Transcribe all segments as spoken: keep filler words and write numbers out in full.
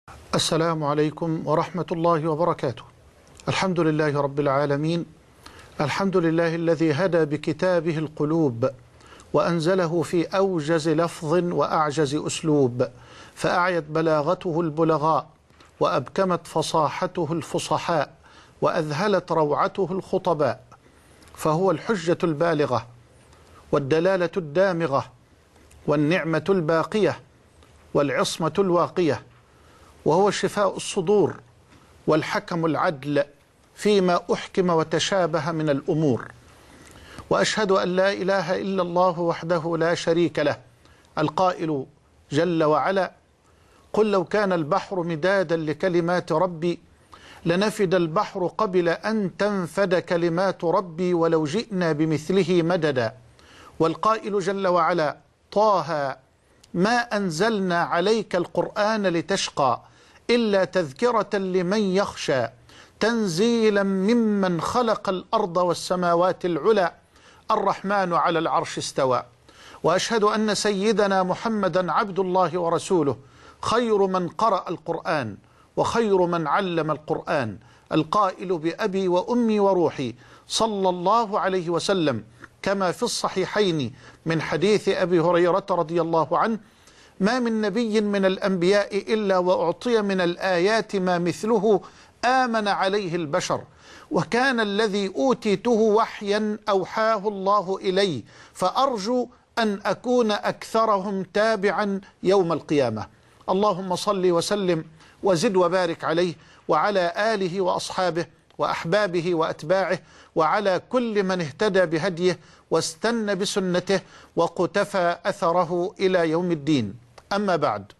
السلام عليكم ورحمة الله وبركاته. الحمد لله رب العالمين، الحمد لله الذي هدى بكتابه القلوب وأنزله في أوجز لفظ وأعجز أسلوب، فأعيت بلاغته البلغاء وأبكمت فصاحته الفصحاء وأذهلت روعته الخطباء، فهو الحجة البالغة والدلالة الدامغة والنعمة الباقية والعصمة الواقية، وهو شفاء الصدور والحكم العدل فيما أحكم وتشابه من الأمور. وأشهد أن لا إله إلا الله وحده لا شريك له، القائل جل وعلا: قل لو كان البحر مدادا لكلمات ربي لنفد البحر قبل أن تنفد كلمات ربي ولو جئنا بمثله مددا. والقائل جل وعلا: طه ما أنزلنا عليك القرآن لتشقى إلا تذكرة لمن يخشى تنزيلا ممن خلق الأرض والسماوات العلى الرحمن على العرش استوى. وأشهد أن سيدنا محمدا عبد الله ورسوله، خير من قرأ القرآن وخير من علم القرآن، القائل بأبي وأمي وروحي صلى الله عليه وسلم كما في الصحيحين من حديث أبي هريرة رضي الله عنه: ما من نبي من الأنبياء إلا وأعطي من الآيات ما مثله آمن عليه البشر، وكان الذي أوتيته وحيا أوحاه الله إلي، فأرجو أن أكون أكثرهم تابعا يوم القيامة. اللهم صل وسلم وزد وبارك عليه وعلى آله وأصحابه وأحبابه وأتباعه وعلى كل من اهتدى بهديه واستنى بسنته وقتفى أثره إلى يوم الدين. أما بعد،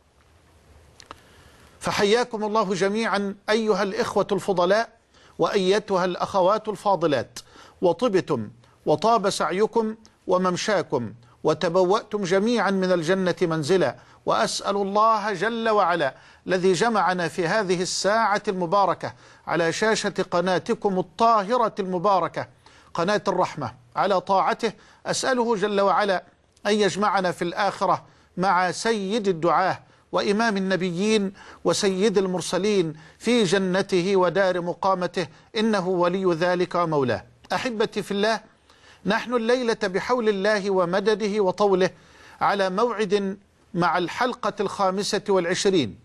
فحياكم الله جميعا أيها الإخوة الفضلاء وأيتها الأخوات الفاضلات، وطبتم وطاب سعيكم وممشاكم وتبوأتم جميعا من الجنة منزلا. وأسأل الله جل وعلا الذي جمعنا في هذه الساعة المباركة على شاشة قناتكم الطاهرة المباركة قناة الرحمة على طاعته، أسأله جل وعلا أن يجمعنا في الآخرة مع سيد الدعاة وإمام النبيين وسيد المرسلين في جنته ودار مقامته، إنه ولي ذلك ومولاه. أحبتي في الله، نحن الليلة بحول الله ومدده وطوله على موعد مع الحلقة الخامسة والعشرين،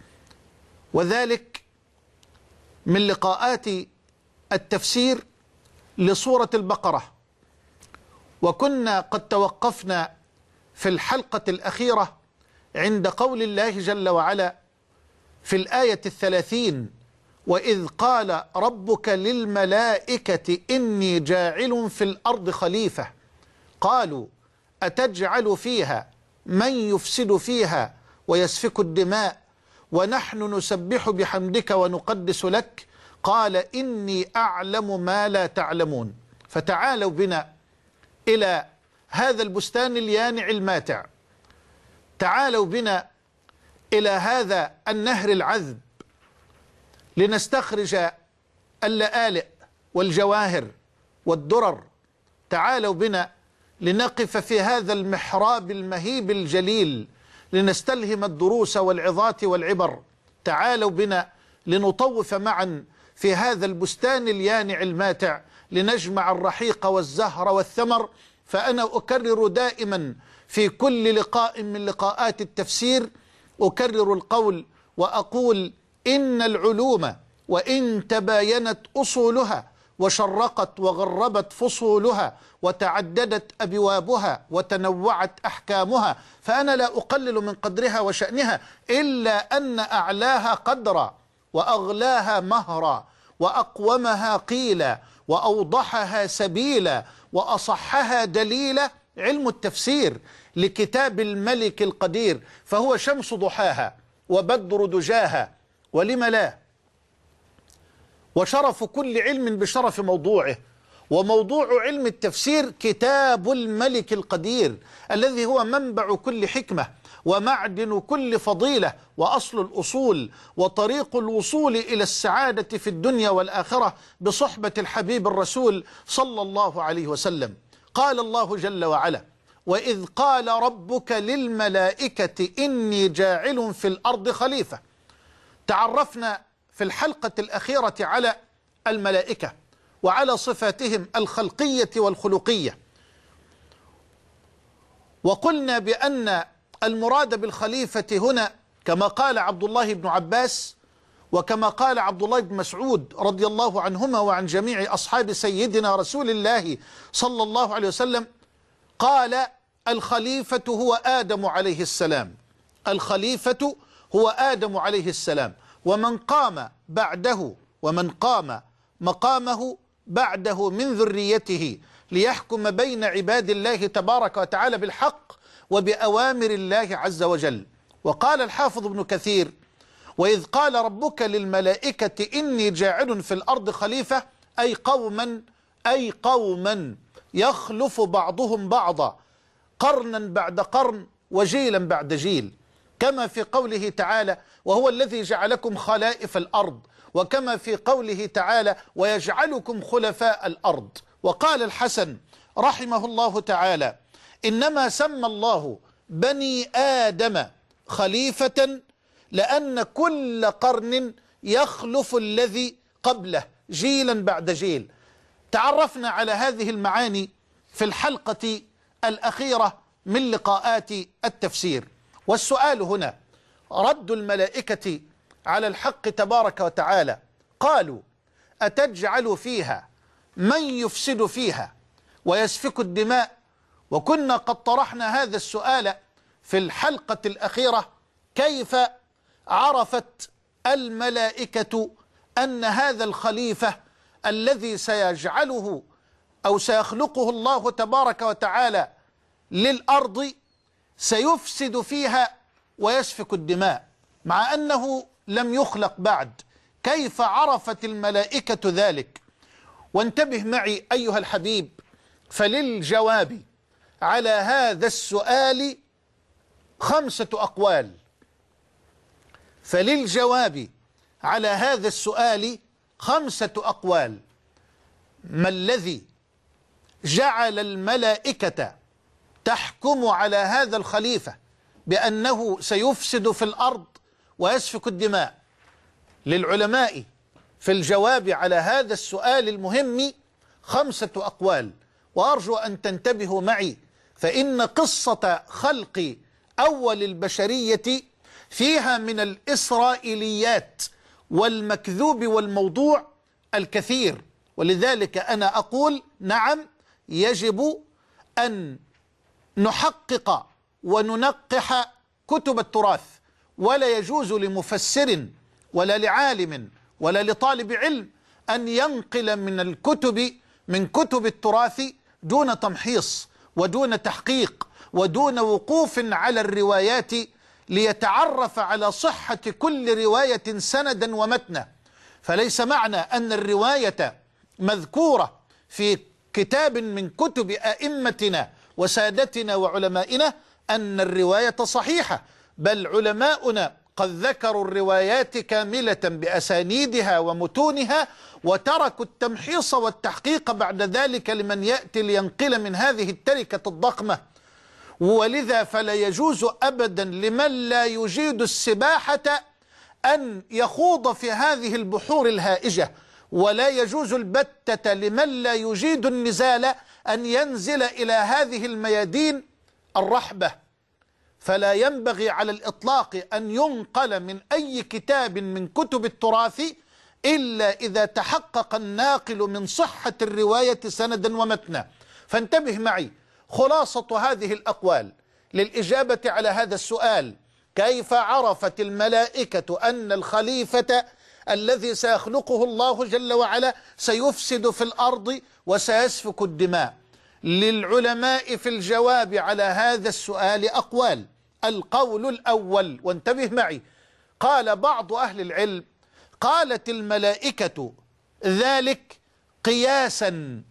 وذلك من لقاءات التفسير لسورة البقرة. وكنا قد توقفنا في الحلقة الأخيرة عند قول الله جل وعلا في الآية الثلاثين: وإذ قال ربك للملائكة إني جاعل في الأرض خليفة قالوا أتجعل فيها من يفسد فيها ويسفك الدماء ونحن نسبح بحمدك ونقدس لك قال إني أعلم ما لا تعلمون. فتعالوا بنا إلى هذا البستان اليانع الماتع، تعالوا بنا إلى هذا النهر العذب لنستخرج اللآلئ والجواهر والدرر، تعالوا بنا لنقف في هذا المحراب المهيب الجليل لنستلهم الدروس والعظات والعبر، تعالوا بنا لنطوف معا في هذا البستان اليانع الماتع لنجمع الرحيق والزهر والثمر. فأنا أكرر دائما في كل لقاء من لقاءات التفسير، أكرر القول وأقول: إن العلوم وإن تباينت أصولها وشرقت وغربت فصولها وتعددت أبوابها وتنوعت أحكامها، فأنا لا أقلل من قدرها وشأنها، إلا أن أعلاها قدرا وأغلاها مهرا وأقومها قيلا وأوضحها سبيلا وأصحها دليلا علم التفسير لكتاب الملك القدير، فهو شمس ضحاها وبدر دجاها، ولم لا؟ وشرف كل علم بشرف موضوعه، وموضوع علم التفسير كتاب الملك القدير الذي هو منبع كل حكمة ومعدن كل فضيلة وأصل الأصول وطريق الوصول إلى السعادة في الدنيا والآخرة بصحبة الحبيب الرسول صلى الله عليه وسلم. قال الله جل وعلا: وإذ قال ربك للملائكة إني جاعل في الأرض خليفة. تعرفنا في الحلقة الأخيرة على الملائكة وعلى صفاتهم الخلقية والخلقية، وقلنا بأن المراد بالخليفة هنا كما قال عبد الله بن عباس وكما قال عبد الله بن مسعود رضي الله عنهما وعن جميع أصحاب سيدنا رسول الله صلى الله عليه وسلم، قال الخليفة هو آدم عليه السلام. الخليفة هو آدم عليه السلام، ومن قام بعده ومن قام مقامه بعده من ذريته ليحكم بين عباد الله تبارك وتعالى بالحق وبأوامر الله عز وجل. وقال الحافظ ابن كثير: وإذ قال ربك للملائكة إني جاعل في الأرض خليفة، أي قوما أي قوما يخلف بعضهم بعضا قرنا بعد قرن وجيلا بعد جيل، كما في قوله تعالى: وهو الذي جعلكم خلائف الأرض، وكما في قوله تعالى: ويجعلكم خلفاء الأرض. وقال الحسن رحمه الله تعالى: إنما سمى الله بني آدم خليفة لأن كل قرن يخلف الذي قبله جيلا بعد جيل. تعرفنا على هذه المعاني في الحلقة الأخيرة من لقاءات التفسير. والسؤال هنا: رد الملائكة على الحق تبارك وتعالى، قالوا: أتجعل فيها من يفسد فيها ويسفك الدماء؟ وكنا قد طرحنا هذا السؤال في الحلقة الأخيرة: كيف عرفت الملائكة أن هذا الخليفة الذي سيجعله أو سيخلقه الله تبارك وتعالى للأرض سيفسد فيها ويسفك الدماء مع أنه لم يخلق بعد؟ كيف عرفت الملائكة ذلك؟ وانتبه معي أيها الحبيب، فللجواب على هذا السؤال خمسة أقوال. فللجواب على هذا السؤال خمسة أقوال. ما الذي جعل الملائكة تحكم على هذا الخليفة بأنه سيفسد في الأرض ويسفك الدماء؟ للعلماء في الجواب على هذا السؤال المهم خمسة أقوال، وأرجو أن تنتبهوا معي، فإن قصة خلق أول البشرية فيها من الإسرائيليات والمكذوب والموضوع الكثير. ولذلك أنا أقول: نعم، يجب أن نحقق وننقح كتب التراث، ولا يجوز لمفسر ولا لعالم ولا لطالب علم أن ينقل من الكتب من كتب التراث دون تمحيص ودون تحقيق ودون وقوف على الروايات ليتعرف على صحة كل رواية سندا ومتنا. فليس معنى أن الرواية مذكورة في كتاب من كتب أئمتنا وسادتنا وعلمائنا أن الرواية صحيحة، بل علماؤنا قد ذكروا الروايات كاملة بأسانيدها ومتونها، وتركوا التمحيص والتحقيق بعد ذلك لمن يأتي لينقل من هذه التركة الضخمة. ولذا فلا يجوز أبدا لمن لا يجيد السباحة أن يخوض في هذه البحور الهائجة، ولا يجوز البتة لمن لا يجيد النزال أن ينزل إلى هذه الميادين الرحبة. فلا ينبغي على الإطلاق أن ينقل من أي كتاب من كتب التراث إلا إذا تحقق الناقل من صحة الرواية سندا ومتنا. فانتبه معي، خلاصة هذه الأقوال للإجابة على هذا السؤال: كيف عرفت الملائكة أن الخليفة الذي سيخلقه الله جل وعلا سيفسد في الأرض وسيسفك الدماء؟ للعلماء في الجواب على هذا السؤال أقوال. القول الأول، وانتبه معي، قال بعض أهل العلم: قالت الملائكة ذلك قياسا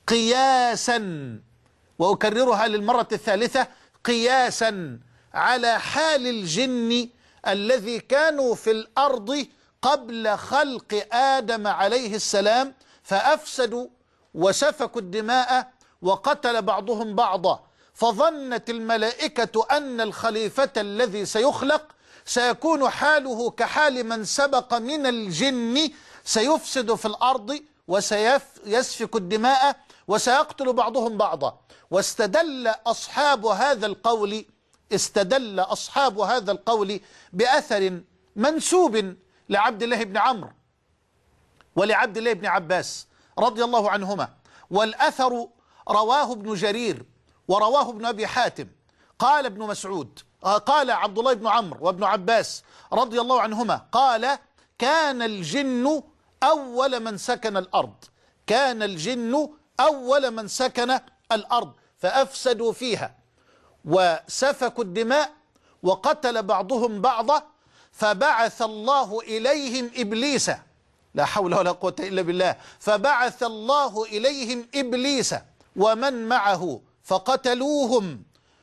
قياسا وأكررها للمرة الثالثة: قياسا على حال الجن الذي كانوا في الأرض قبل خلق آدم عليه السلام فأفسدوا وسفكوا الدماء وقتل بعضهم بعضا، فظنت الملائكة أن الخليفة الذي سيخلق سيكون حاله كحال من سبق من الجن، سيفسد في الأرض وسيسفك الدماء وسيقتل بعضهم بعضا. واستدل أصحاب هذا القول استدل أصحاب هذا القول بأثر منسوب لعبد الله بن عمرو ولعبد الله بن عباس رضي الله عنهما، والأثر رواه ابن جرير ورواه ابن أبي حاتم. قال ابن مسعود قال عبد الله بن عمرو وابن عباس رضي الله عنهما قال: كان الجن أول من سكن الأرض كان الجن أول من سكن الأرض فأفسدوا فيها وسفكوا الدماء وقتل بعضهم بعضا، فبعث الله إليهم إبليس. لا حول ولا قوة إلا بالله. فبعث الله إليهم إبليس ومن معه فقتلوهم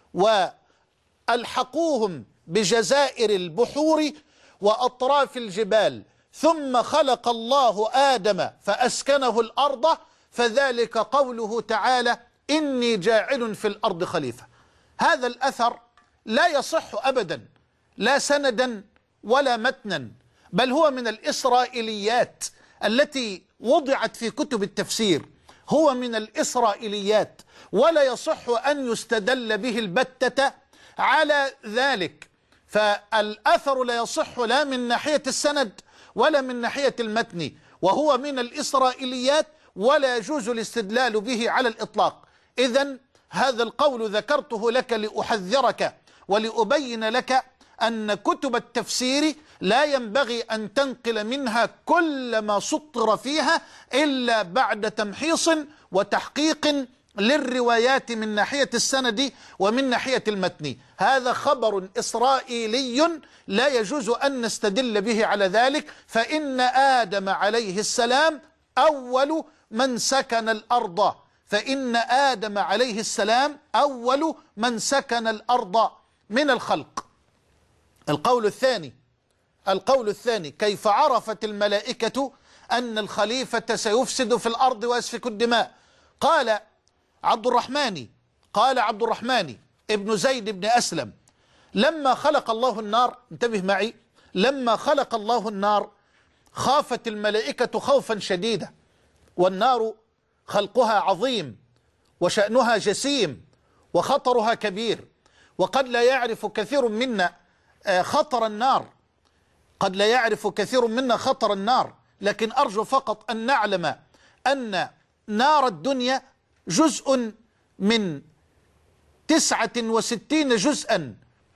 وألحقوهم بجزائر البحور وأطراف الجبال، ثم خلق الله آدم فأسكنه الأرض، فذلك قوله تعالى: إني جاعل في الأرض خليفة. هذا الأثر لا يصح أبدا، لا سندا ولا متنا، بل هو من الإسرائيليات التي وضعت في كتب التفسير. هو من الإسرائيليات ولا يصح أن يستدل به البتة على ذلك. فالأثر لا يصح لا من ناحية السند ولا من ناحية المتن، وهو من الإسرائيليات ولا يجوز الاستدلال به على الإطلاق. إذن هذا القول ذكرته لك لأحذرك ولأبين لك أن كتب التفسير لا ينبغي أن تنقل منها كل ما سطر فيها إلا بعد تمحيص وتحقيق للروايات من ناحية السند ومن ناحية المتن. هذا خبر إسرائيلي لا يجوز أن نستدل به على ذلك، فإن آدم عليه السلام أول من سكن الأرض فإن آدم عليه السلام أول من سكن الأرض من الخلق. القول الثاني القول الثاني كيف عرفت الملائكة أن الخليفة سيفسد في الأرض ويسفك الدماء؟ قال عبد الرحمن قال عبد الرحمن ابن زيد بن أسلم: لما خلق الله النار، انتبه معي، لما خلق الله النار خافت الملائكة خوفا شديدا، والنار خلقها عظيم وشأنها جسيم وخطرها كبير، وقد لا يعرف كثير منا خطر النار قد لا يعرف كثير منا خطر النار لكن أرجو فقط أن نعلم أن نار الدنيا جزء من تسعة وستين جزءا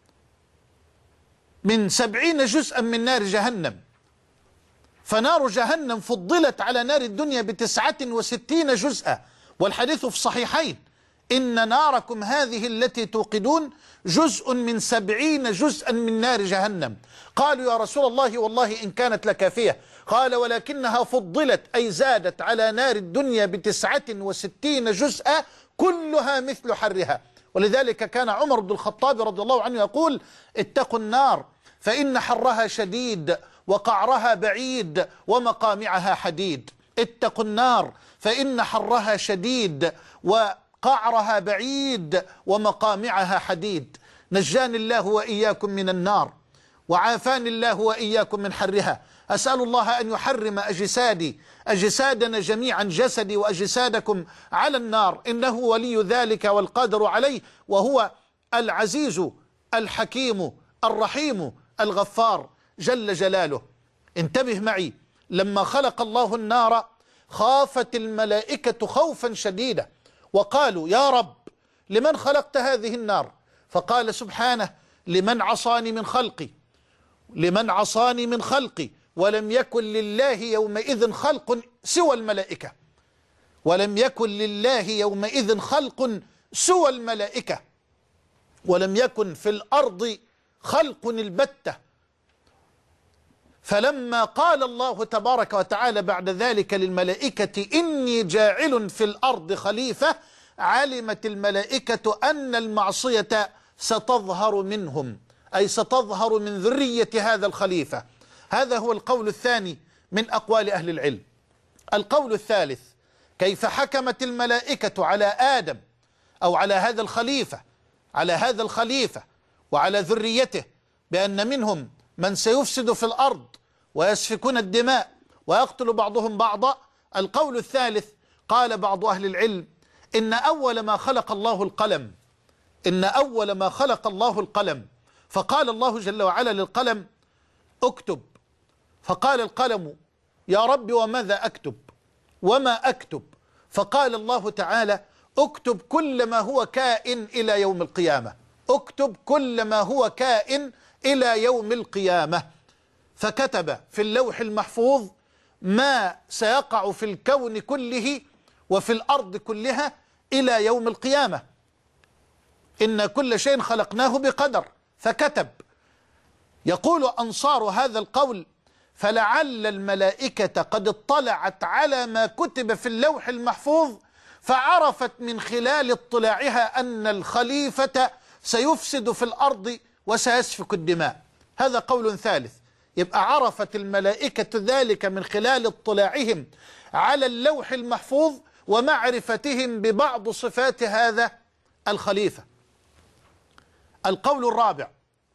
من سبعين جزءا من نار جهنم، فنار جهنم فضلت على نار الدنيا بتسعة وستين جزءا، والحديث في الصحيحين: إن ناركم هذه التي توقدون جزء من سبعين جزءا من نار جهنم. قالوا: يا رسول الله والله إن كانت لكافية. قال: ولكنها فضلت، أي زادت على نار الدنيا بتسعة وستين جزءا كلها مثل حرها. ولذلك كان عمر بن الخطاب رضي الله عنه يقول: اتقوا النار فإن حرها شديد وقعرها بعيد ومقامعها حديد. اتقوا النار فإن حرها شديد وقعرها بعيد ومقامعها حديد. نجاني الله وإياكم من النار وعافاني الله وإياكم من حرها. أسأل الله أن يحرم أجسادي أجسادنا جميعا، جسدي وأجسادكم، على النار، إنه ولي ذلك والقادر عليه، وهو العزيز الحكيم الرحيم الغفار جل جلاله. انتبه معي، لما خلق الله النار خافت الملائكة خوفا شديدا وقالوا: يا رب لمن خلقت هذه النار؟ فقال سبحانه: لمن عصاني من خلقي لمن عصاني من خلقي ولم يكن لله يومئذ خلق سوى الملائكة ولم يكن لله يومئذ خلق سوى الملائكة ولم يكن في الأرض خلق البتة. فلما قال الله تبارك وتعالى بعد ذلك للملائكة: إني جاعل في الأرض خليفة، علمت الملائكة أن المعصية ستظهر منهم، أي ستظهر من ذرية هذا الخليفة. هذا هو القول الثاني من أقوال أهل العلم. القول الثالث: كيف حكمت الملائكة على آدم أو على هذا الخليفة على هذا الخليفة وعلى ذريته بأن منهم من سيفسد في الأرض ويسفكون الدماء ويقتل بعضهم بعضا. القول الثالث قال بعض أهل العلم إن أول ما خلق الله القلم، إن أول ما خلق الله القلم، فقال الله جل وعلا للقلم اكتب، فقال القلم يا رب وماذا أكتب وما أكتب؟ فقال الله تعالى اكتب كل ما هو كائن إلى يوم القيامة، اكتب كل ما هو كائن إلى يوم القيامة. فكتب في اللوح المحفوظ ما سيقع في الكون كله وفي الأرض كلها إلى يوم القيامة. إن كل شيء خلقناه بقدر، فكتب. يقول أنصار هذا القول فلعل الملائكة قد اطلعت على ما كتب في اللوح المحفوظ فعرفت من خلال اطلاعها أن الخليفة سيفسد في الأرض وسيسفك الدماء. هذا قول ثالث. يبقى عرفت الملائكة ذلك من خلال اطلاعهم على اللوح المحفوظ ومعرفتهم ببعض صفات هذا الخليفة. القول الرابع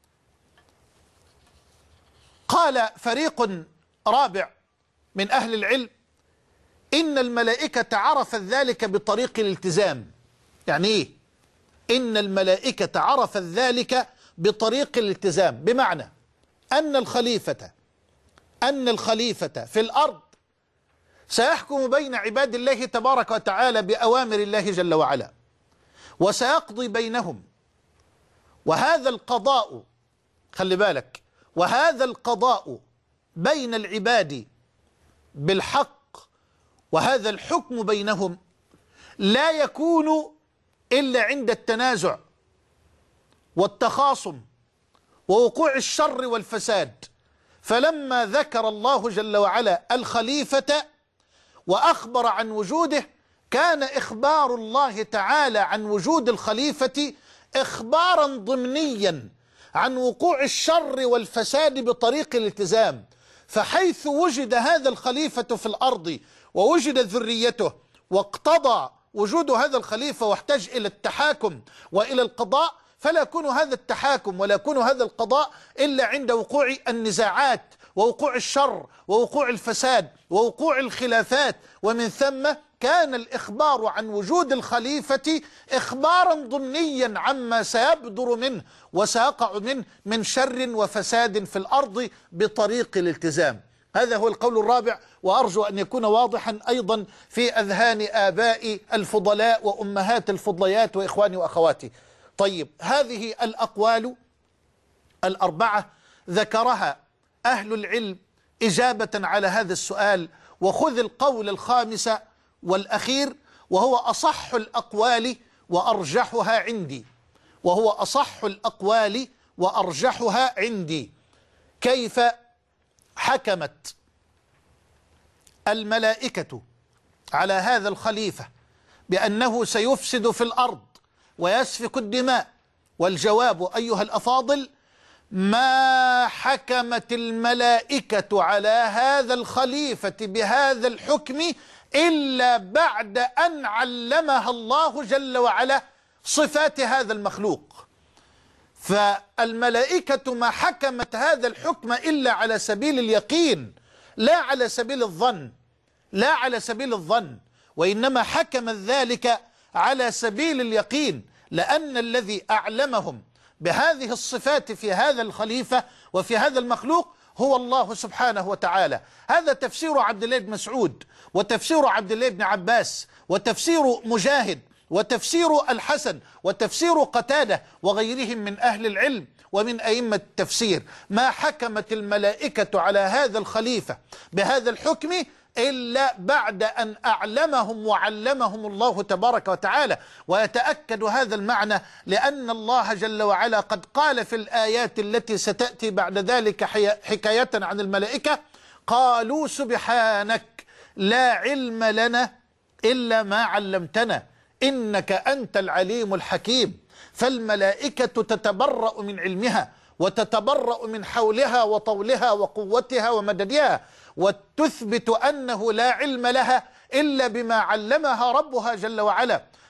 قال فريق رابع من أهل العلم إن الملائكة عرفت ذلك بطريق الالتزام. يعني إيه؟ إن الملائكة عرفت ذلك بطريق الالتزام، بمعنى أن الخليفة أن الخليفة في الأرض سيحكم بين عباد الله تبارك وتعالى بأوامر الله جل وعلا، وسيقضي بينهم. وهذا القضاء، خلي بالك، وهذا القضاء بين العباد بالحق وهذا الحكم بينهم لا يكون إلا عند التنازع والتخاصم ووقوع الشر والفساد. فلما ذكر الله جل وعلا الخليفة وأخبر عن وجوده، كان إخبار الله تعالى عن وجود الخليفة إخبارا ضمنيا عن وقوع الشر والفساد بطريق الالتزام. فحيث وجد هذا الخليفة في الأرض ووجدت ذريته واقتضى وجود هذا الخليفة واحتاج إلى التحاكم وإلى القضاء، فلا يكون هذا التحاكم ولا يكون هذا القضاء إلا عند وقوع النزاعات ووقوع الشر ووقوع الفساد ووقوع الخلافات. ومن ثم كان الإخبار عن وجود الخليفة إخبارا ضمنيا عما سيبدر منه وسيقع منه من شر وفساد في الأرض بطريق الالتزام. هذا هو القول الرابع، وأرجو أن يكون واضحا أيضا في أذهان آباء الفضلاء وأمهات الفضليات وإخواني وأخواتي. طيب، هذه الأقوال الأربعة ذكرها أهل العلم إجابة على هذا السؤال. وخذ القول الخامس والأخير وهو أصح الأقوال وأرجحها عندي، وهو أصح الأقوال وأرجحها عندي. كيف حكمت الملائكة على هذا الخليفة بأنه سيفسد في الأرض ويسفك الدماء؟ والجواب أيها الأفاضل: ما حكمت الملائكة على هذا الخليفة بهذا الحكم إلا بعد أن علمها الله جل وعلا صفات هذا المخلوق. فالملائكة ما حكمت هذا الحكم إلا على سبيل اليقين، لا على سبيل الظن، لا على سبيل الظن، وإنما حكمت ذلك على سبيل اليقين، لأن الذي أعلمهم بهذه الصفات في هذا الخليفة وفي هذا المخلوق هو الله سبحانه وتعالى. هذا تفسير عبد الله بن مسعود، وتفسير عبد الله بن عباس، وتفسير مجاهد، وتفسير الحسن، وتفسير قتادة وغيرهم من أهل العلم ومن أئمة التفسير. ما حكمت الملائكة على هذا الخليفة بهذا الحكم إلا بعد أن أعلمهم وعلمهم الله تبارك وتعالى. ويتأكد هذا المعنى لأن الله جل وعلا قد قال في الآيات التي ستأتي بعد ذلك حكاية عن الملائكة: قالوا سبحانك لا علم لنا إلا ما علمتنا إنك أنت العليم الحكيم. فالملائكة تتبرأ من علمها وتتبرأ من حولها وطولها وقوتها ومددها، وتثبت أنه لا علم لها إلا بما علمها ربها جل وعلا.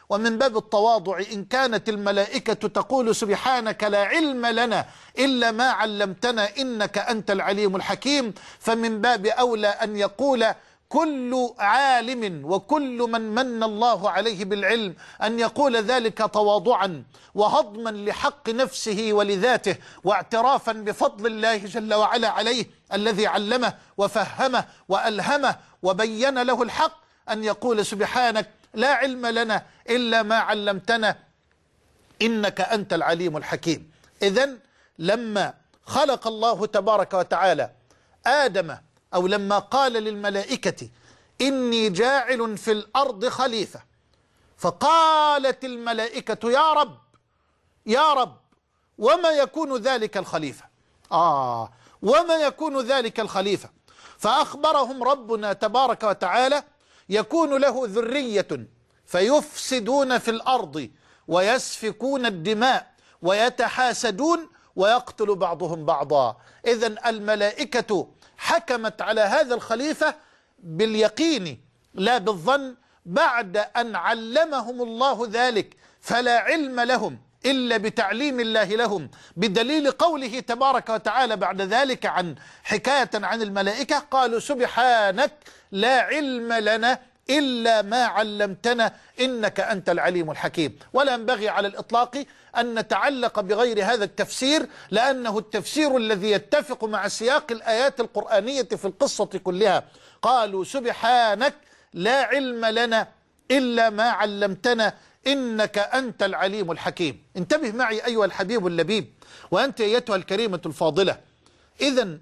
ومن باب التواضع إن كانت الملائكة تقول سبحانك لا علم لنا إلا ما علمتنا إنك أنت العليم الحكيم، فمن باب أولى أن يقول كل عالم وكل من من الله عليه بالعلم أن يقول ذلك تواضعا وهضما لحق نفسه ولذاته، واعترافا بفضل الله جل وعلا عليه الذي علمه وفهمه وألهمه وبين له الحق، أن يقول سبحانك لا علم لنا إلا ما علمتنا إنك أنت العليم الحكيم. إذن لما خلق الله تبارك وتعالى آدم، أو لما قال للملائكة إني جاعل في الأرض خليفة، فقالت الملائكة يا رب يا رب وما يكون ذلك الخليفة؟ آه وما يكون ذلك الخليفة؟ فأخبرهم ربنا تبارك وتعالى يكون له ذرية فيفسدون في الأرض ويسفكون الدماء ويتحاسدون ويقتل بعضهم بعضا. إذن الملائكة حكمت على هذا الخليفة باليقين لا بالظن، بعد أن علمهم الله ذلك، فلا علم لهم إلا بتعليم الله لهم، بدليل قوله تبارك وتعالى بعد ذلك عن حكاية عن الملائكة قالوا سبحانك لا علم لنا إلا ما علمتنا إنك أنت العليم الحكيم. ولا ينبغي على الإطلاق أن نتعلق بغير هذا التفسير، لأنه التفسير الذي يتفق مع سياق الآيات القرآنية في القصة كلها. قالوا سبحانك لا علم لنا إلا ما علمتنا إنك أنت العليم الحكيم. انتبه معي أيها الحبيب اللبيب، وأنت أيتها الكريمة الفاضلة. إذن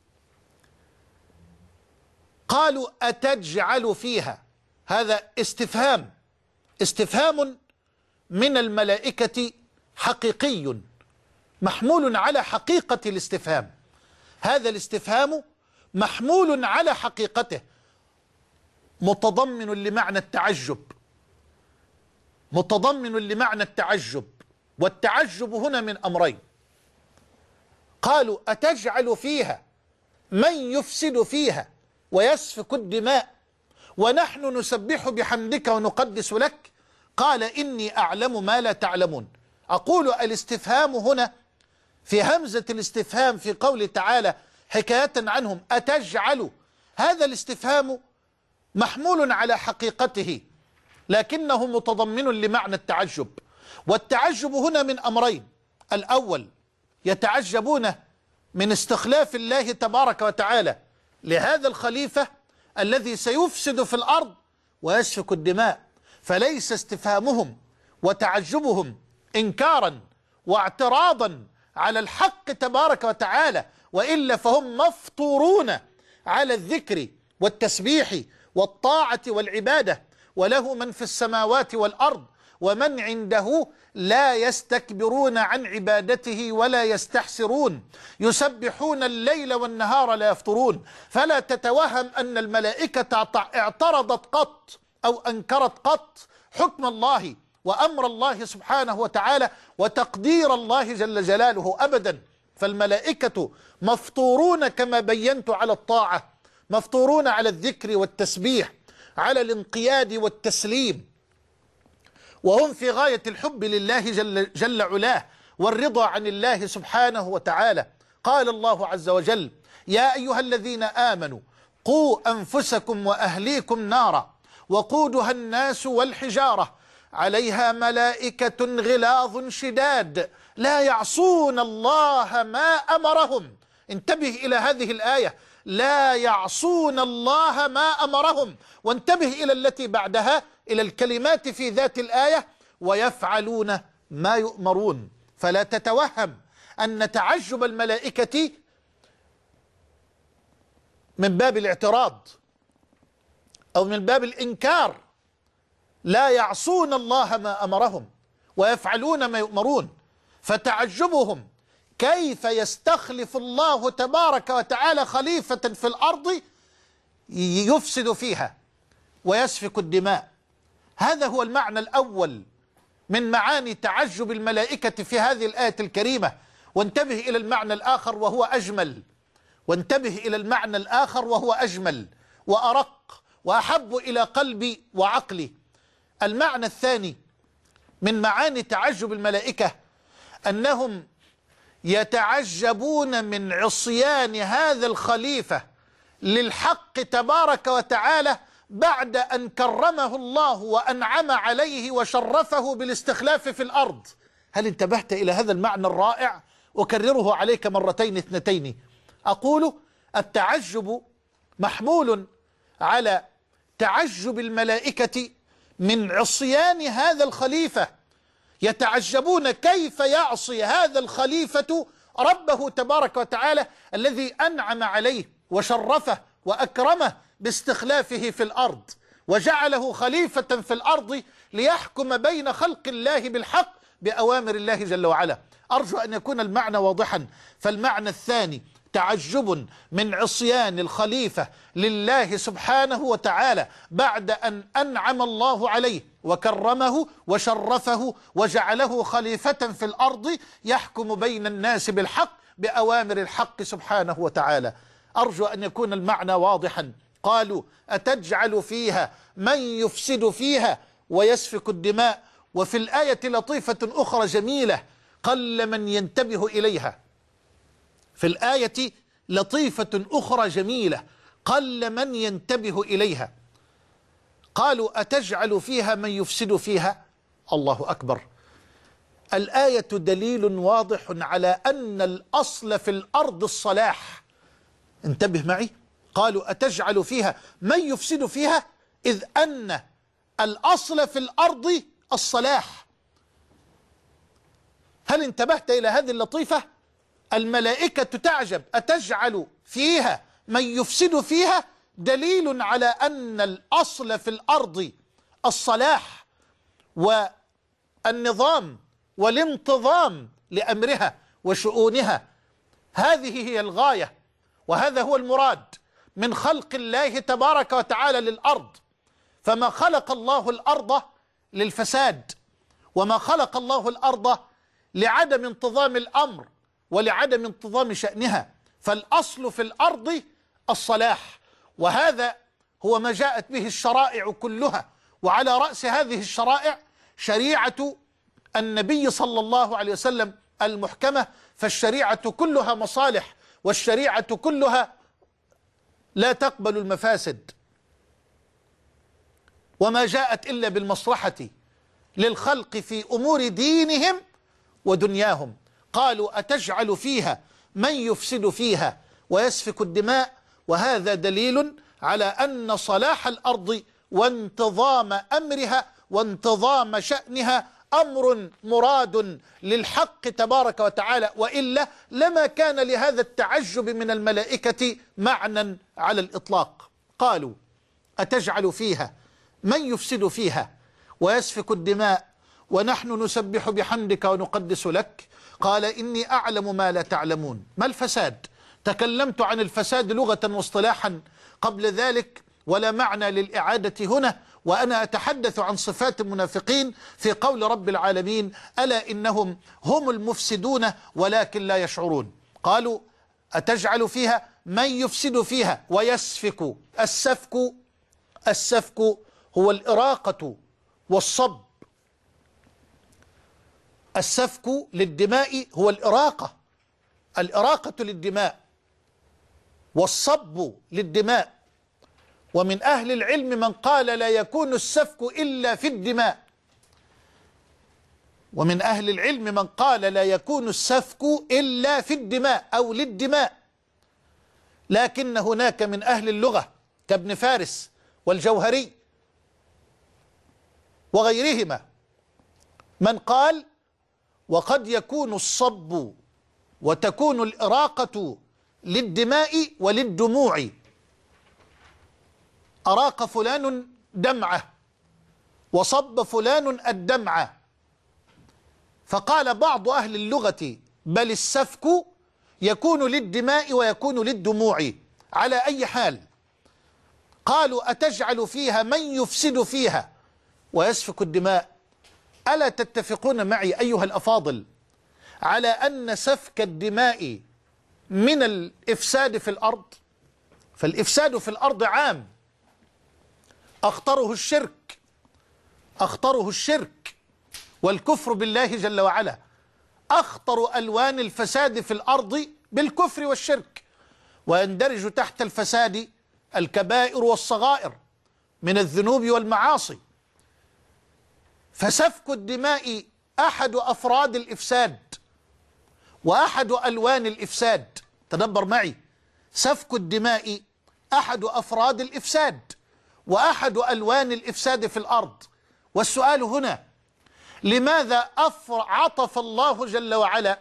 قالوا أتجعل فيها، هذا استفهام استفهام من الملائكة حقيقي محمول على حقيقة الاستفهام. هذا الاستفهام محمول على حقيقته، متضمن لمعنى التعجب، متضمن لمعنى التعجب. والتعجب هنا من أمرين. قالوا أتجعل فيها من يفسد فيها ويسفك الدماء ونحن نسبح بحمدك ونقدس لك؟ قال إني أعلم ما لا تعلمون. أقول الاستفهام هنا في همزة الاستفهام في قول تعالى حكاية عنهم أتجعل، هذا الاستفهام محمول على حقيقته لكنه متضمن لمعنى التعجب. والتعجب هنا من أمرين: الأول يتعجبون من استخلاف الله تبارك وتعالى لهذا الخليفة الذي سيفسد في الأرض ويسفك الدماء، فليس استفهامهم وتعجبهم إنكارا واعتراضا على الحق تبارك وتعالى، وإلا فهم مفطورون على الذكر والتسبيح والطاعة والعبادة، وله من في السماوات والأرض ومن عنده لا يستكبرون عن عبادته ولا يستحسرون، يسبحون الليل والنهار لا يفطرون. فلا تتوهم أن الملائكة اعترضت قط أو أنكرت قط حكم الله وأمر الله سبحانه وتعالى وتقدير الله جل جلاله، أبدا. فالملائكة مفطورون كما بينت على الطاعة، مفطورون على الذكر والتسبيح، على الانقياد والتسليم، وهم في غاية الحب لله جل, جل علاه والرضا عن الله سبحانه وتعالى. قال الله عز وجل: يا أيها الذين آمنوا قوا أنفسكم وأهليكم نارا وقودها الناس والحجارة عليها ملائكة غلاظ شداد لا يعصون الله ما أمرهم. انتبه إلى هذه الآية: لا يعصون الله ما أمرهم. وانتبه إلى التي بعدها، إلى الكلمات في ذات الآية: ويفعلون ما يؤمرون. فلا تتوهم أن تعجب الملائكة من باب الاعتراض أو من باب الإنكار. لا يعصون الله ما أمرهم ويفعلون ما يؤمرون. فتعجبهم كيف يستخلف الله تبارك وتعالى خليفة في الأرض يفسد فيها ويسفك الدماء. هذا هو المعنى الأول من معاني تعجب الملائكة في هذه الآية الكريمة. وانتبه إلى المعنى الآخر وهو أجمل، وانتبه إلى المعنى الآخر وهو أجمل وأرق وأحب إلى قلبي وعقلي. المعنى الثاني من معاني تعجب الملائكة أنهم يتعجبون من عصيان هذا الخليفة للحق تبارك وتعالى بعد أن كرمه الله وأنعم عليه وشرفه بالاستخلاف في الأرض. هل انتبهت إلى هذا المعنى الرائع؟ أكرره عليك مرتين اثنتين. أقول التعجب محمول على تعجب الملائكة من عصيان هذا الخليفة، يتعجبون كيف يعصي هذا الخليفة ربه تبارك وتعالى الذي أنعم عليه وشرفه وأكرمه باستخلافه في الأرض وجعله خليفة في الأرض ليحكم بين خلق الله بالحق بأوامر الله جل وعلا. أرجو أن يكون المعنى واضحا. فالمعنى الثاني تعجب من عصيان الخليفة لله سبحانه وتعالى بعد أن أنعم الله عليه وكرمه وشرفه وجعله خليفة في الأرض يحكم بين الناس بالحق بأوامر الحق سبحانه وتعالى. أرجو أن يكون المعنى واضحا. قالوا أتجعل فيها من يفسد فيها ويسفك الدماء. وفي الآية لطيفة أخرى جميلة قل من ينتبه إليها. في الآية لطيفة أخرى جميلة قل من ينتبه إليها. قالوا أتجعل فيها من يفسد فيها. الله أكبر. الآية دليل واضح على أن الأصل في الأرض الصلاح. انتبه معي. قالوا أتجعل فيها من يفسد فيها إذ أن الأصل في الأرض الصلاح. هل انتبهت إلى هذه اللطيفة؟ الملائكة تعجب أتجعل فيها من يفسد فيها دليل على أن الأصل في الأرض الصلاح والنظام والانتظام لأمرها وشؤونها. هذه هي الغاية وهذا هو المراد من خلق الله تبارك وتعالى للأرض. فما خلق الله الأرض للفساد، وما خلق الله الأرض لعدم انتظام الأمر ولعدم انتظام شأنها. فالأصل في الأرض الصلاح، وهذا هو ما جاءت به الشرائع كلها. وعلى رأس هذه الشرائع شريعة النبي صلى الله عليه وسلم المحكمة. فالشريعة كلها مصالح، والشريعة كلها لا تقبل المفاسد، وما جاءت إلا بالمصلحة للخلق في أمور دينهم ودنياهم. قالوا أتجعل فيها من يفسد فيها ويسفك الدماء. وهذا دليل على أن صلاح الأرض وانتظام أمرها وانتظام شأنها أمر مراد للحق تبارك وتعالى، وإلا لما كان لهذا التعجب من الملائكة معنى على الإطلاق. قالوا أتجعل فيها من يفسد فيها ويسفك الدماء ونحن نسبح بحمدك ونقدس لك. قال إني أعلم ما لا تعلمون. ما الفساد؟ تكلمت عن الفساد لغة واصطلاحا قبل ذلك، ولا معنى للإعادة هنا. وأنا أتحدث عن صفات المنافقين في قول رب العالمين ألا إنهم هم المفسدون ولكن لا يشعرون. قالوا أتجعل فيها من يفسد فيها ويسفك. السفك السفك هو الإراقة والصب. السفك للدماء هو الإراقة، الإراقة للدماء والصب للدماء. ومن أهل العلم من قال لا يكون السفك إلا في الدماء، ومن أهل العلم من قال لا يكون السفك إلا في الدماء أو للدماء. لكن هناك من أهل اللغة كابن فارس والجوهري وغيرهما من قال وقد يكون الصب وتكون الإراقة للدماء وللدموع. أراق فلان دمعة وصب فلان الدمعة. فقال بعض أهل اللغة بل السفك يكون للدماء ويكون للدموع. على أي حال قالوا أتجعل فيها من يفسد فيها ويسفك الدماء. ألا تتفقون معي أيها الأفاضل على أن سفك الدماء من الإفساد في الأرض؟ فالإفساد في الأرض عام، أخطره الشرك، أخطره الشرك والكفر بالله جل وعلا أخطر ألوان الفساد في الأرض بالكفر والشرك، ويندرج تحت الفساد الكبائر والصغائر من الذنوب والمعاصي. فسفك الدماء أحد أفراد الإفساد وأحد ألوان الإفساد. تدبر معي، سفك الدماء أحد أفراد الإفساد وأحد ألوان الإفساد في الأرض. والسؤال هنا، لماذا عطف الله جل وعلا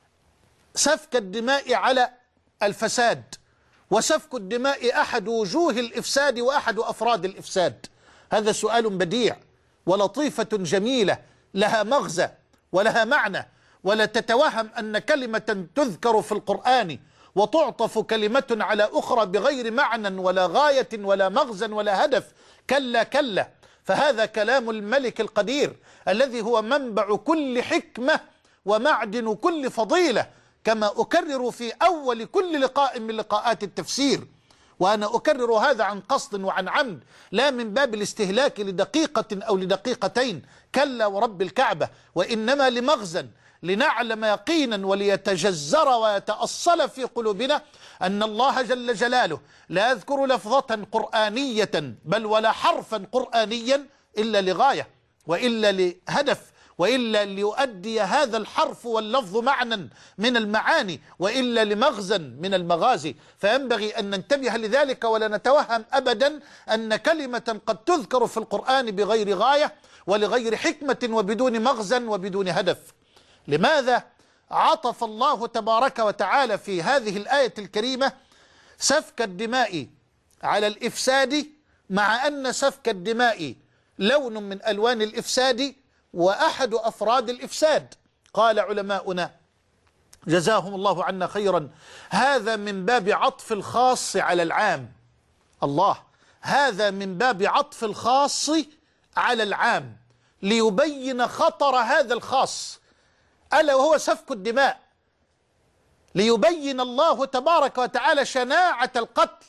سفك الدماء على الفساد؟ وسفك الدماء أحد وجوه الإفساد وأحد أفراد الإفساد. هذا سؤال بديع ولطيفة جميلة لها مغزى ولها معنى، ولا تتوهم أن كلمة تذكر في القرآن وتعطف كلمة على أخرى بغير معنى ولا غاية ولا مغزى ولا هدف. كلا كلا، فهذا كلام الملك القدير الذي هو منبع كل حكمة ومعدن كل فضيلة، كما أكرر في أول كل لقاء من لقاءات التفسير. وأنا أكرر هذا عن قصد وعن عمد، لا من باب الاستهلاك لدقيقة أو لدقيقتين، كلا ورب الكعبة، وإنما لمغزى، لنعلم يقينا وليتجزر ويتأصل في قلوبنا أن الله جل جلاله لا يذكر لفظة قرآنية بل ولا حرفا قرآنيا إلا لغاية وإلا لهدف وإلا ليؤدي هذا الحرف واللفظ معنى من المعاني وإلا لمغزى من المغازي. فينبغي أن ننتبه لذلك ولا نتوهم أبدا أن كلمة قد تذكر في القرآن بغير غاية ولغير حكمة وبدون مغزى وبدون هدف. لماذا عطف الله تبارك وتعالى في هذه الآية الكريمة سفك الدماء على الإفساد، مع أن سفك الدماء لون من ألوان الإفساد وأحد أفراد الإفساد؟ قال علماؤنا جزاهم الله عنا خيرا، هذا من باب عطف الخاص على العام. الله، هذا من باب عطف الخاص على العام ليبين خطر هذا الخاص، ألا وهو سفك الدماء، ليبين الله تبارك وتعالى شناعة القتل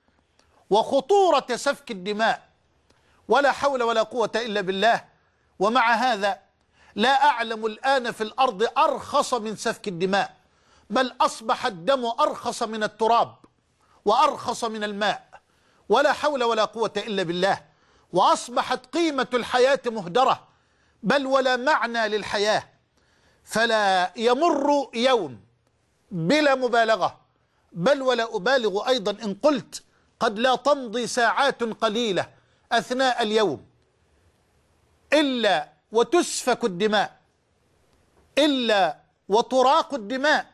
وخطورة سفك الدماء. ولا حول ولا قوة إلا بالله. ومع هذا لا أعلم الآن في الأرض أرخص من سفك الدماء، بل أصبح الدم أرخص من التراب وأرخص من الماء. ولا حول ولا قوة إلا بالله. وأصبحت قيمة الحياة مهدرة، بل ولا معنى للحياة. فلا يمر يوم بلا مبالغة، بل ولا أبالغ أيضا إن قلت قد لا تمضي ساعات قليلة أثناء اليوم إلا وتسفك الدماء، إلا وتراق الدماء.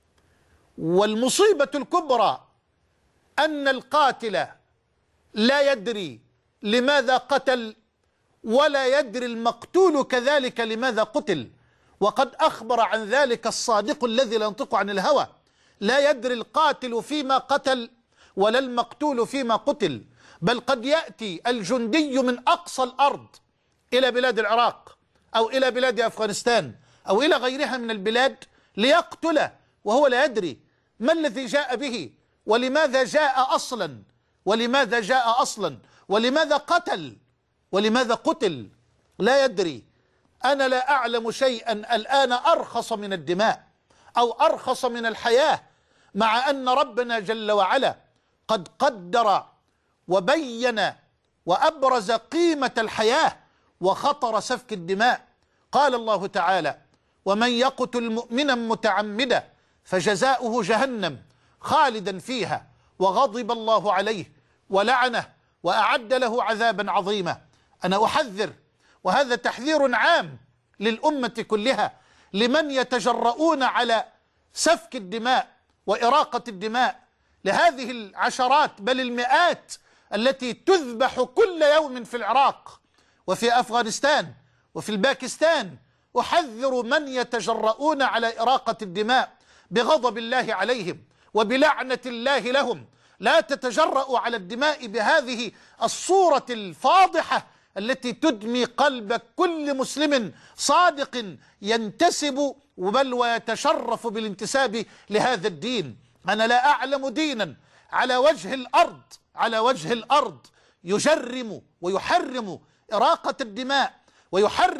والمصيبة الكبرى أن القاتل لا يدري لماذا قتل، ولا يدري المقتول كذلك لماذا قتل. وقد أخبر عن ذلك الصادق الذي لا ينطق عن الهوى، لا يدري القاتل فيما قتل ولا المقتول فيما قتل. بل قد يأتي الجندي من أقصى الأرض إلى بلاد العراق أو إلى بلاد أفغانستان أو إلى غيرها من البلاد ليقتل وهو لا يدري ما الذي جاء به، ولماذا جاء أصلا، ولماذا جاء أصلا، ولماذا قتل، ولماذا قتل، لا يدري. أنا لا أعلم شيئا الآن أرخص من الدماء أو أرخص من الحياة، مع أن ربنا جل وعلا قد قدر وبين وأبرز قيمة الحياة وخطر سفك الدماء. قال الله تعالى: ومن يقتل مؤمنا متعمدا فجزاؤه جهنم خالدا فيها وغضب الله عليه ولعنه وأعد له عذابا عظيما. أنا أحذر، وهذا تحذير عام للأمة كلها، لمن يتجرؤون على سفك الدماء وإراقة الدماء، لهذه العشرات بل المئات التي تذبح كل يوم في العراق وفي أفغانستان وفي الباكستان. أحذر من يتجرؤون على إراقة الدماء بغضب الله عليهم وبلعنة الله لهم. لا تتجرؤوا على الدماء بهذه الصورة الفاضحة التي تدمي قلب كل مسلم صادق ينتسب بل ويتشرف بالانتساب لهذا الدين. أنا لا أعلم دينا على وجه الأرض على وجه الأرض يجرم ويحرم إراقة الدماء ويحرم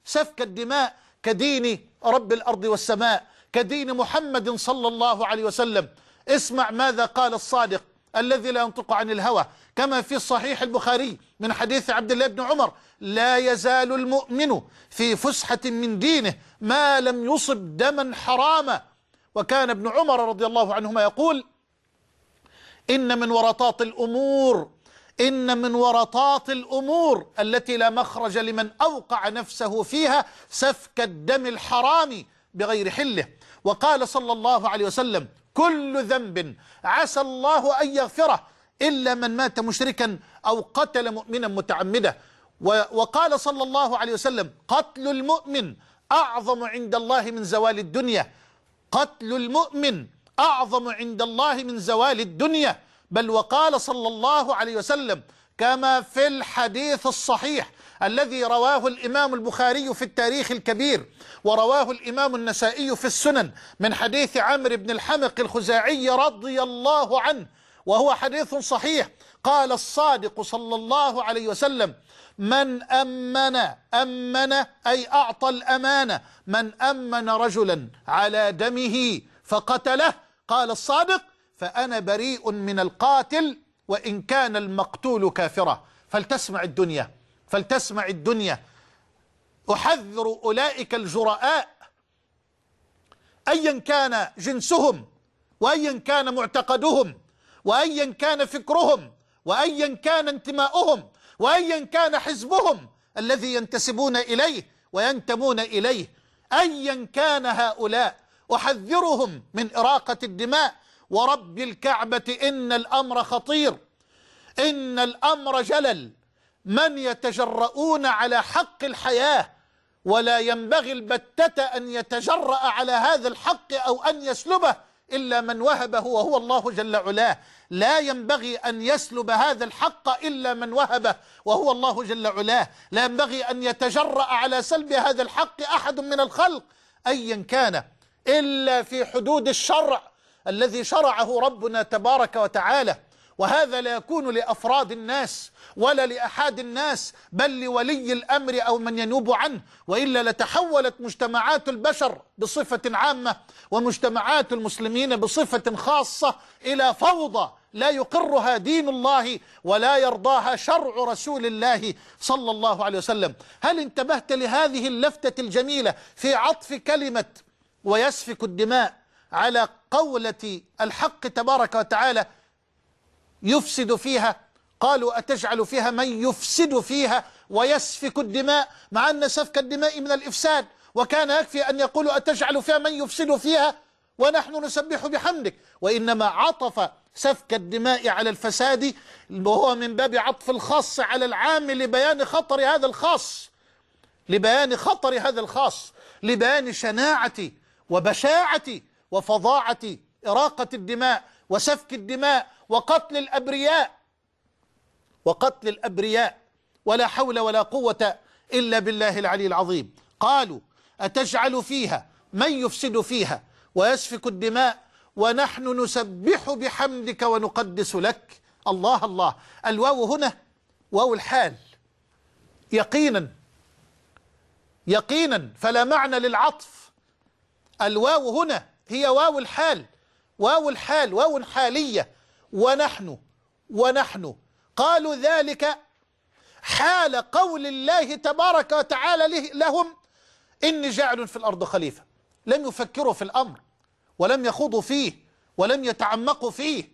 سفك الدماء كدين رب الأرض والسماء، كدين محمد صلى الله عليه وسلم. اسمع ماذا قال الصادق الذي لا ينطق عن الهوى كما في صحيح البخاري من حديث عبد الله بن عمر: لا يزال المؤمن في فسحة من دينه ما لم يصب دما حراما. وكان ابن عمر رضي الله عنهما يقول: إن من ورطات الأمور إن من ورطات الأمور التي لا مخرج لمن أوقع نفسه فيها سفك الدم الحرام بغير حله. وقال صلى الله عليه وسلم: كل ذنب عسى الله أن يغفره إلا من مات مشركا أو قتل مؤمنا متعمدا. وقال صلى الله عليه وسلم: قتل المؤمن أعظم عند الله من زوال الدنيا. قتل المؤمن أعظم عند الله من زوال الدنيا. بل وقال صلى الله عليه وسلم كما في الحديث الصحيح الذي رواه الإمام البخاري في التاريخ الكبير ورواه الإمام النسائي في السنن من حديث عمرو بن الحمق الخزاعي رضي الله عنه، وهو حديث صحيح. قال الصادق صلى الله عليه وسلم: من أمن أمن أي أعطى الأمانة من أمن رجلا على دمه فقتله، قال الصادق: فأنا بريء من القاتل وإن كان المقتول كافرا. فلتسمع الدنيا فلتسمع الدنيا أحذر أولئك الجرآء أيا كان جنسهم وأيا كان معتقدهم وأيا كان فكرهم وأيا كان انتماؤهم وأيا كان حزبهم الذي ينتسبون إليه وينتمون إليه، أيا كان هؤلاء أحذرهم من إراقة الدماء. ورب الكعبة إن الأمر خطير، إن الأمر جلل. من يتجرؤون على حق الحياة ولا ينبغي البتة أن يتجرأ على هذا الحق أو أن يسلبه إلا من وهبه وهو الله جل علاه. لا ينبغي أن يسلب هذا الحق إلا من وهبه وهو الله جل علاه. لا ينبغي أن يتجرأ على سلب هذا الحق أحد من الخلق أيا كان إلا في حدود الشرع الذي شرعه ربنا تبارك وتعالى. وهذا لا يكون لأفراد الناس ولا لأحد الناس بل لولي الأمر أو من ينوب عنه، وإلا لتحولت مجتمعات البشر بصفة عامة ومجتمعات المسلمين بصفة خاصة إلى فوضى لا يقرها دين الله ولا يرضاها شرع رسول الله صلى الله عليه وسلم. هل انتبهت لهذه اللفتة الجميلة في عطف كلمة ويسفك الدماء على قولة الحق تبارك وتعالى يفسد فيها؟ قالوا: أتجعل فيها من يفسد فيها ويسفك الدماء، مع أن سفك الدماء من الإفساد، وكان يكفي أن يقولوا: أتجعل فيها من يفسد فيها ونحن نسبح بحمدك. وإنما عطف سفك الدماء على الفساد وهو من باب عطف الخاص على العام لبيان خطر هذا الخاص لبيان خطر هذا الخاص لبيان شناعة وبشاعة وفظاعة إراقة الدماء وسفك الدماء وقتل الأبرياء وقتل الأبرياء ولا حول ولا قوة إلا بالله العلي العظيم. قالوا: أتجعل فيها من يفسد فيها ويسفك الدماء ونحن نسبح بحمدك ونقدس لك. الله الله. الواو هنا واو الحال يقينا يقينا فلا معنى للعطف. الواو هنا هي واو الحال واو الحال واو حالية. ونحن ونحن قالوا ذلك حال قول الله تبارك وتعالى لهم: إني جاعل في الأرض خليفة. لم يفكروا في الأمر ولم يخوضوا فيه ولم يتعمقوا فيه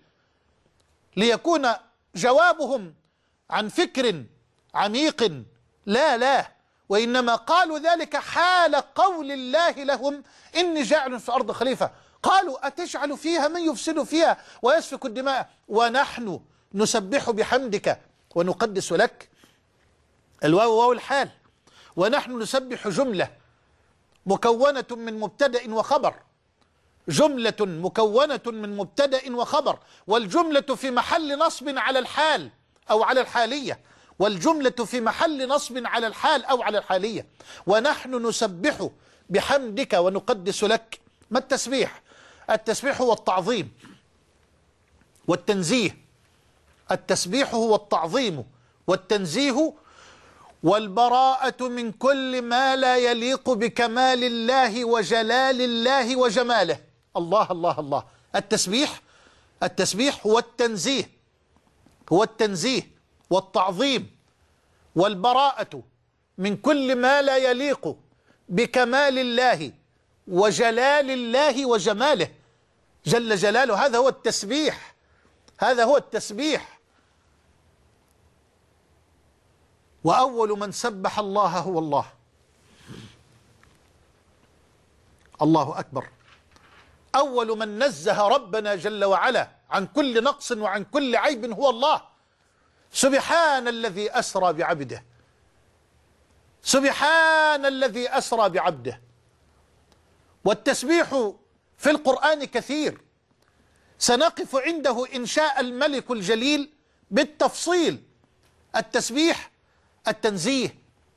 ليكون جوابهم عن فكر عميق، لا لا، وإنما قالوا ذلك حال قول الله لهم: إني جاعل في الأرض خليفة. قالوا: أتجعل فيها من يفسد فيها ويسفك الدماء ونحن نسبح بحمدك ونقدس لك. الواو واو الحال، ونحن نسبح جملة مكونة من مبتدأ وخبر، جملة مكونة من مبتدأ وخبر، والجملة في محل نصب على الحال أو على الحالية والجملة في محل نصب على الحال أو على الحالية. ونحن نسبح بحمدك ونقدس لك. ما التسبيح؟ التسبيح هو التعظيم والتنزيه. التسبيح هو التعظيم والتنزيه والبراءة من كل ما لا يليق بكمال الله وجلال الله وجماله. الله الله الله. التسبيح التسبيح هو التنزيه، هو التنزيه والتعظيم، والبراءة من كل ما لا يليق بكمال الله وجلال الله وجماله جل جلاله. هذا هو التسبيح، هذا هو التسبيح. وأول من سبح الله هو الله. الله أكبر. أول من نزه ربنا جل وعلا عن كل نقص وعن كل عيب هو الله. سبحان الذي أسرى بعبده، سبحان الذي أسرى بعبده. والتسبيح في القرآن كثير، سنقف عنده إن شاء الملك الجليل بالتفصيل. التسبيح التنزيه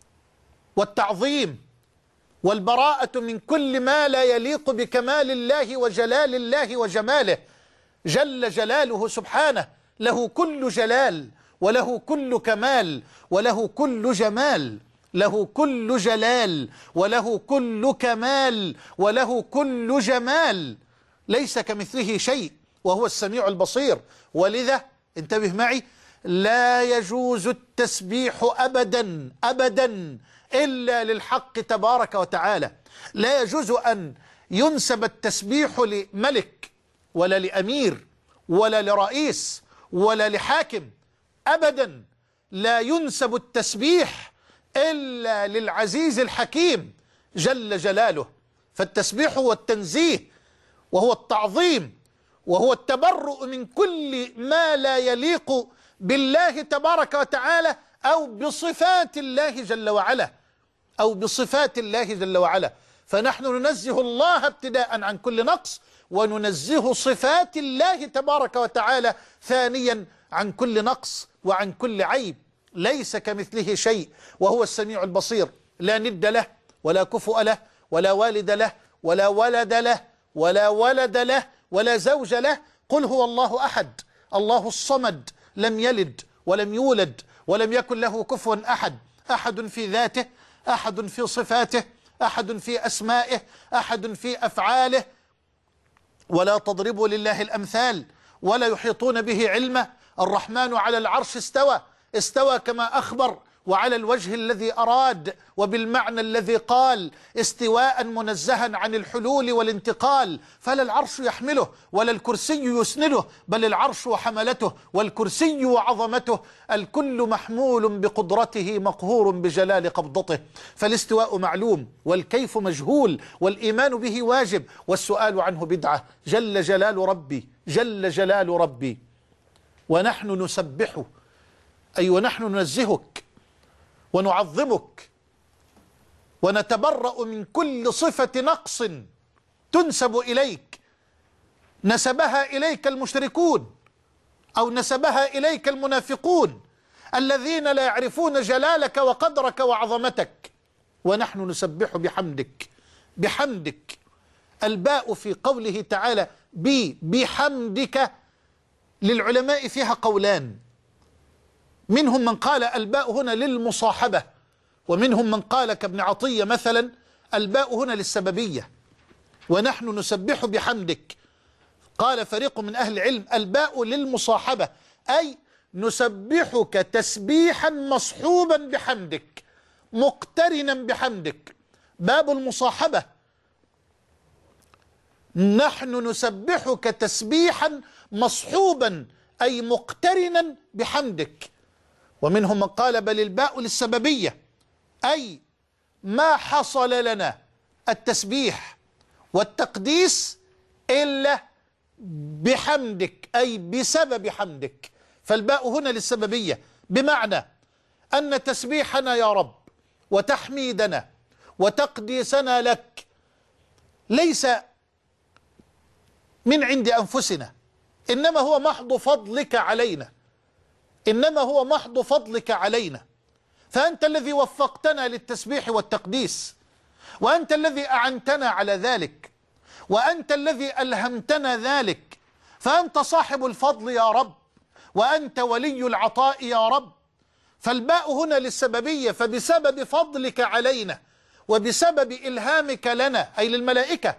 والتعظيم والبراءة من كل ما لا يليق بكمال الله وجلال الله وجماله جل جلاله سبحانه. له كل جلال وله كل كمال وله كل جمال، له كل جلال وله كل كمال وله كل جمال، ليس كمثله شيء وهو السميع البصير. ولذا انتبه معي، لا يجوز التسبيح أبدا أبدا إلا للحق تبارك وتعالى. لا يجوز أن ينسب التسبيح لملك ولا لأمير ولا لرئيس ولا لحاكم أبدا. لا ينسب التسبيح إلا للعزيز الحكيم جل جلاله. فالتسبيح هو التنزيه وهو التعظيم وهو التبرؤ من كل ما لا يليق بالله تبارك وتعالى أو بصفات الله جل وعلا، أو بصفات الله جل وعلا. فنحن ننزه الله ابتداء عن كل نقص، وننزه صفات الله تبارك وتعالى ثانيا عن كل نقص وعن كل عيب. ليس كمثله شيء وهو السميع البصير. لا ند له ولا كفؤ له ولا والد له ولا ولد له ولا ولد له ولا زوج له. قل هو الله أحد الله الصمد لم يلد ولم يولد ولم يكن له كفوا أحد. أحد في ذاته، أحد في صفاته، أحد في أسمائه، أحد في أفعاله. ولا تضربوا لله الأمثال ولا يحيطون به علما. الرحمن على العرش استوى، استوى كما أخبر وعلى الوجه الذي أراد وبالمعنى الذي قال، استواء منزها عن الحلول والانتقال. فلا العرش يحمله ولا الكرسي يسنده، بل العرش وحملته والكرسي وعظمته. الكل محمول بقدرته مقهور بجلال قبضته. فالاستواء معلوم والكيف مجهول والإيمان به واجب والسؤال عنه بدعة. جل جلال ربي، جل جلال ربي. ونحن نسبحه، أي ونحن ننزهك ونعظمك ونتبرأ من كل صفة نقص تنسب إليك، نسبها إليك المشركون أو نسبها إليك المنافقون الذين لا يعرفون جلالك وقدرك وعظمتك. ونحن نسبح بحمدك، بحمدك. الباء في قوله تعالى بي بحمدك للعلماء فيها قولان. منهم من قال الباء هنا للمصاحبة، ومنهم من قال كابن عطية مثلا الباء هنا للسببية. ونحن نسبح بحمدك. قال فريق من أهل العلم الباء للمصاحبة، أي نسبحك تسبيحا مصحوبا بحمدك، مقترنا بحمدك. باب المصاحبة. نحن نسبحك تسبيحا مصحوبا أي مقترنا بحمدك. ومنهم من قال بل الباء للسببية، أي ما حصل لنا التسبيح والتقديس إلا بحمدك، أي بسبب حمدك. فالباء هنا للسببية، بمعنى أن تسبيحنا يا رب وتحميدنا وتقديسنا لك ليس من عند أنفسنا، إنما هو محض فضلك علينا، إنما هو محض فضلك علينا. فأنت الذي وفقتنا للتسبيح والتقديس، وأنت الذي أعنتنا على ذلك، وأنت الذي ألهمتنا ذلك. فأنت صاحب الفضل يا رب، وأنت ولي العطاء يا رب. فالباء هنا للسببية، فبسبب فضلك علينا وبسبب إلهامك لنا أي للملائكة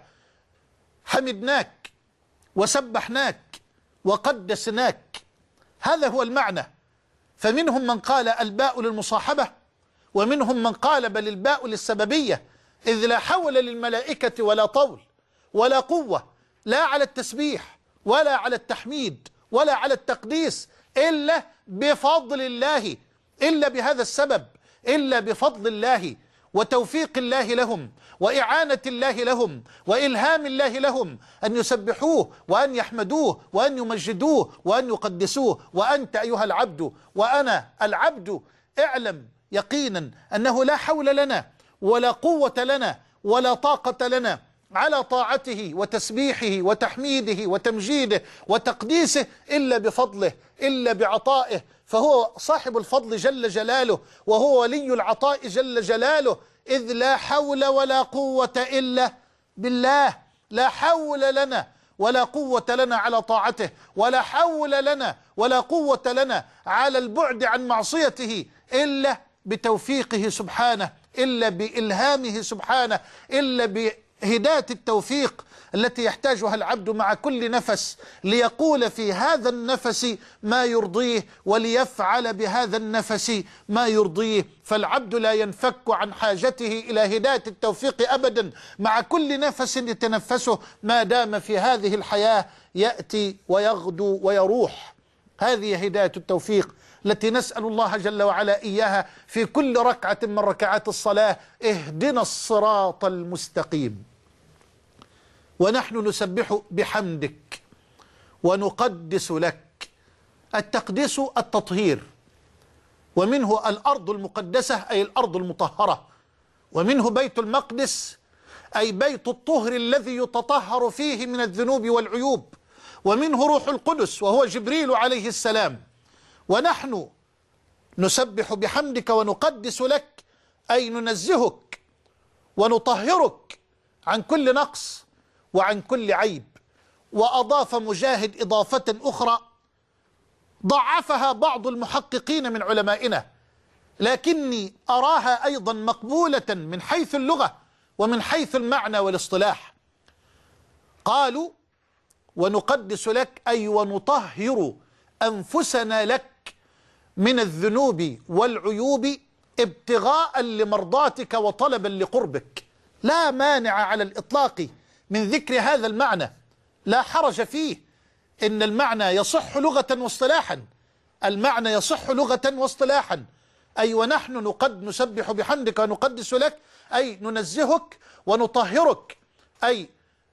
حمدناك وسبحناك وقدسناك. هذا هو المعنى. فمنهم من قال الباء للمصاحبة، ومنهم من قال بل الباء للسببية، إذ لا حول للملائكة ولا طول ولا قوة، لا على التسبيح ولا على التحميد ولا على التقديس، إلا بفضل الله، إلا بهذا السبب، إلا بفضل الله وتوفيق الله لهم وإعانة الله لهم وإلهام الله لهم أن يسبحوه وأن يحمدوه وأن يمجدوه وأن يقدسوه. وأنت أيها العبد وأنا العبد اعلم يقينا أنه لا حول لنا ولا قوة لنا ولا طاقة لنا على طاعته وتسبيحه وتحميده وتمجيده وتقديسه إلا بفضله، إلا بعطائه، فهو صاحب الفضل جل جلاله، وهو ولي العطاء جل جلاله، إذ لا حول ولا قوة إلا بالله. لا حول لنا ولا قوة لنا على طاعته، ولا حول لنا ولا قوة لنا على البعد عن معصيته إلا بتوفيقه سبحانه، إلا بإلهامه سبحانه، إلا بهداية التوفيق التي يحتاجها العبد مع كل نفس ليقول في هذا النفس ما يرضيه وليفعل بهذا النفس ما يرضيه. فالعبد لا ينفك عن حاجته إلى هداية التوفيق أبدا مع كل نفس يتنفسه ما دام في هذه الحياة يأتي ويغدو ويروح. هذه هداية التوفيق التي نسأل الله جل وعلا إياها في كل ركعة من ركعات الصلاة. اهدنا الصراط المستقيم. ونحن نسبح بحمدك ونقدس لك. التقديس التطهير، ومنه الأرض المقدسة أي الأرض المطهرة، ومنه بيت المقدس أي بيت الطهر الذي يتطهر فيه من الذنوب والعيوب، ومنه روح القدس وهو جبريل عليه السلام. ونحن نسبح بحمدك ونقدس لك أي ننزهك ونطهرك عن كل نقص وعن كل عيب. وأضاف مجاهد إضافة أخرى ضعفها بعض المحققين من علمائنا، لكني أراها أيضا مقبولة من حيث اللغة ومن حيث المعنى والاصطلاح. قالوا ونقدس لك أي ونطهر أنفسنا لك من الذنوب والعيوب ابتغاء لمرضاتك وطلبا لقربك. لا مانع على الإطلاق من ذكر هذا المعنى، لا حرج فيه، إن المعنى يصح لغة واصطلاحا، المعنى يصح لغة واصطلاحا. أي ونحن نقد نسبح بحمدك ونقدس لك أي ننزهك ونطهرك، أي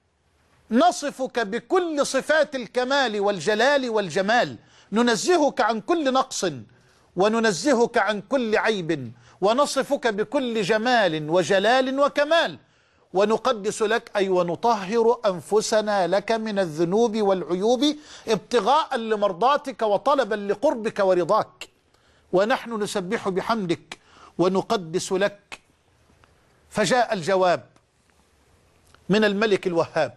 نصفك بكل صفات الكمال والجلال والجمال، ننزهك عن كل نقص وننزهك عن كل عيب، ونصفك بكل جمال وجلال وكمال. ونقدس لك أي ونطهر أنفسنا لك من الذنوب والعيوب ابتغاء لمرضاتك وطلبا لقربك ورضاك. ونحن نسبح بحمدك ونقدس لك. فجاء الجواب من الملك الوهاب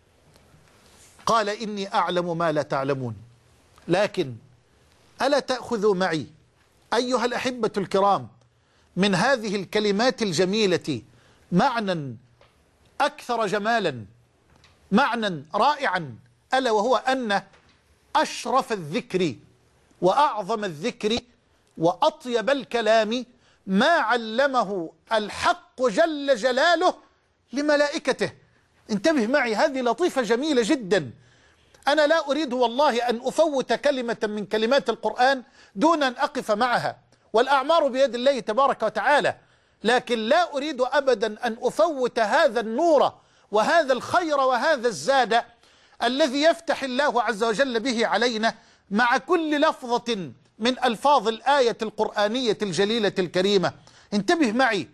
قال إني أعلم ما لا تعلمون، لكن ألا تأخذوا معي أيها الأحبة الكرام من هذه الكلمات الجميلة معنى أكثر جمالا، معنى رائعا، ألا وهو أن أشرف الذكر وأعظم الذكر وأطيب الكلام ما علمه الحق جل جلاله لملائكته. انتبه معي، هذه لطيفة جميلة جدا. أنا لا أريد والله أن أفوت كلمة من كلمات القرآن دون أن أقف معها، والأعمار بيد الله تبارك وتعالى، لكن لا أريد أبدا أن أفوت هذا النور وهذا الخير وهذا الزاد الذي يفتح الله عز وجل به علينا مع كل لفظة من ألفاظ الآية القرآنية الجليلة الكريمة. انتبه معي،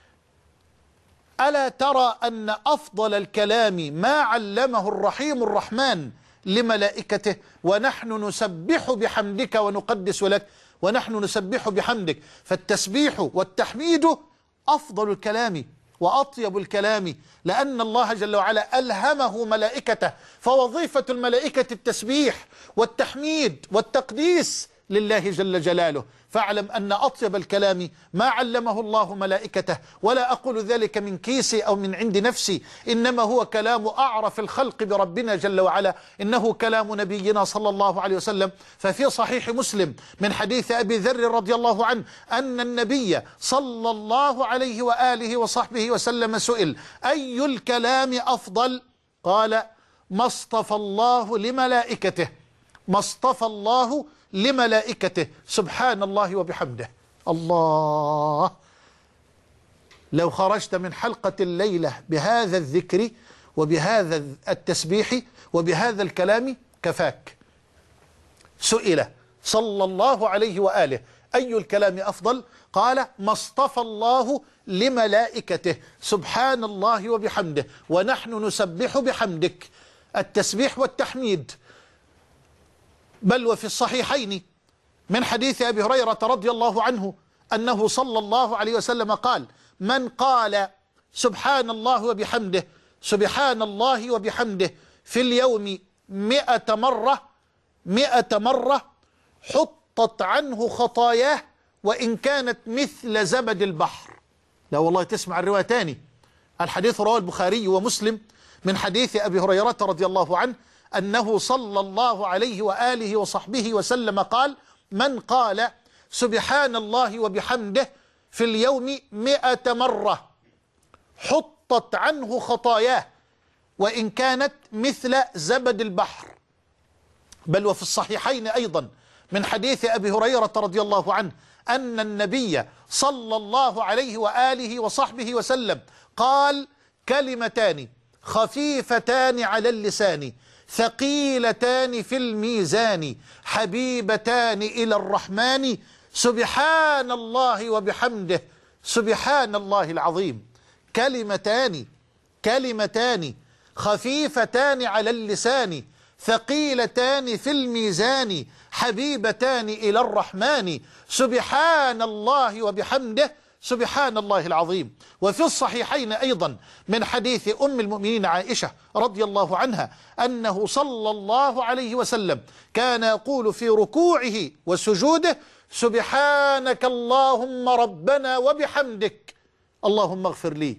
ألا ترى أن أفضل الكلام ما علمه الرحيم الرحمن لملائكته؟ ونحن نسبح بحمدك ونقدس لك. ونحن نسبح بحمدك، فالتسبيح والتحميد أفضل الكلام وأطيب الكلام، لأن الله جل وعلا ألهمه ملائكته، فوظيفة الملائكة التسبيح والتحميد والتقديس لله جل جلاله. فاعلم أن أطيب الكلام ما علمه الله ملائكته، ولا أقول ذلك من كيسي أو من عند نفسي، إنما هو كلام أعرف الخلق بربنا جل وعلا، إنه كلام نبينا صلى الله عليه وسلم. ففي صحيح مسلم من حديث أبي ذر رضي الله عنه أن النبي صلى الله عليه وآله وصحبه وسلم سئل: أي الكلام أفضل؟ قال: ما اصطفى الله لملائكته، ما اصطفى الله لملائكته، سبحان الله وبحمده. الله، لو خرجت من حلقة الليلة بهذا الذكر وبهذا التسبيح وبهذا الكلام كفاك. سئل صلى الله عليه وآله: أي الكلام أفضل؟ قال: ما اصطفى الله لملائكته، سبحان الله وبحمده، ونحن نسبح بحمدك. التسبيح والتحميد. بل وفي الصحيحين من حديث أبي هريرة رضي الله عنه أنه صلى الله عليه وسلم قال: من قال سبحان الله وبحمده، سبحان الله وبحمده في اليوم مئة مرة، مئة مرة حطت عنه خطاياه وإن كانت مثل زبد البحر. لا والله، تسمع الرواية تاني. الحديث رواه البخاري ومسلم من حديث أبي هريرة رضي الله عنه أنه صلى الله عليه وآله وصحبه وسلم قال: من قال سبحان الله وبحمده في اليوم مئة مرة حطت عنه خطاياه وإن كانت مثل زبد البحر. بل وفي الصحيحين أيضا من حديث أبي هريرة رضي الله عنه أن النبي صلى الله عليه وآله وصحبه وسلم قال: كلمتان خفيفتان على اللسان ثقيلتان في الميزان حبيبتان إلى الرحمن سبحان الله وبحمده، سبحان الله العظيم. كلمتان كلمتان خفيفتان على اللسان ثقيلتان في الميزان حبيبتان إلى الرحمن سبحان الله وبحمده، سبحان الله العظيم. وفي الصحيحين أيضا من حديث أم المؤمنين عائشة رضي الله عنها أنه صلى الله عليه وسلم كان يقول في ركوعه وسجوده: سبحانك اللهم ربنا وبحمدك اللهم اغفر لي،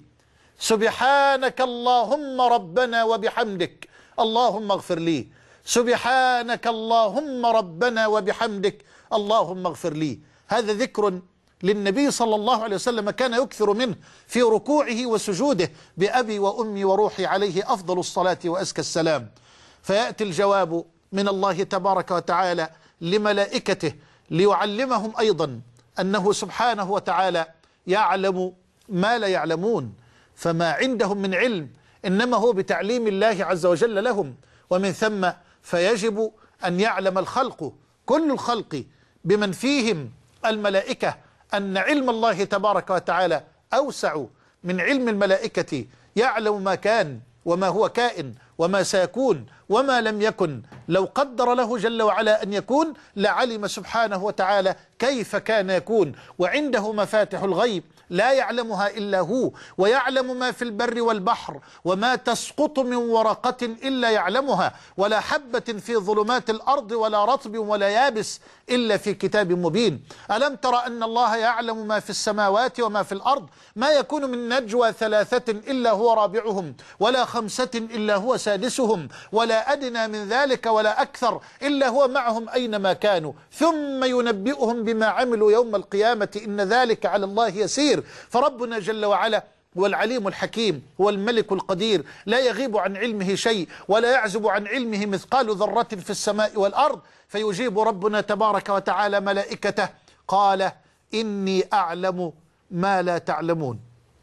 سبحانك اللهم ربنا وبحمدك اللهم اغفر لي، سبحانك اللهم ربنا وبحمدك اللهم اغفر لي. هذا ذكر للنبي صلى الله عليه وسلم كان يكثر منه في ركوعه وسجوده: بأبي وأمي وروحي عليه أفضل الصلاة وأزكى السلام. فيأتي الجواب من الله تبارك وتعالى لملائكته ليعلمهم أيضا أنه سبحانه وتعالى يعلم ما لا يعلمون، فما عندهم من علم إنما هو بتعليم الله عز وجل لهم، ومن ثم فيجب أن يعلم الخلق كل الخلق بمن فيهم الملائكة أن علم الله تبارك وتعالى أوسع من علم الملائكة، يعلم ما كان وما هو كائن وما سيكون وما لم يكن. لو قدر له جل وعلا أن يكون لعلم سبحانه وتعالى كيف كان يكون. وعنده مفاتح الغيب لا يعلمها إلا هو، ويعلم ما في البر والبحر، وما تسقط من ورقة إلا يعلمها، ولا حبة في ظلمات الأرض ولا رطب ولا يابس إلا في كتاب مبين. ألم تر أن الله يعلم ما في السماوات وما في الأرض؟ ما يكون من نجوى ثلاثة إلا هو رابعهم، ولا خمسة إلا هو سادسهم، ولا أدنى من ذلك ولا أكثر إلا هو معهم أينما كانوا، ثم ينبئهم بما عملوا يوم القيامة إن ذلك على الله يسير. فربنا جل وعلا هو العليم الحكيم، هو الملك القدير، لا يغيب عن علمه شيء ولا يعزب عن علمه مثقال ذرة في السماء والأرض. فيجيب ربنا تبارك وتعالى ملائكته: قال إني أعلم ما لا تعلمون،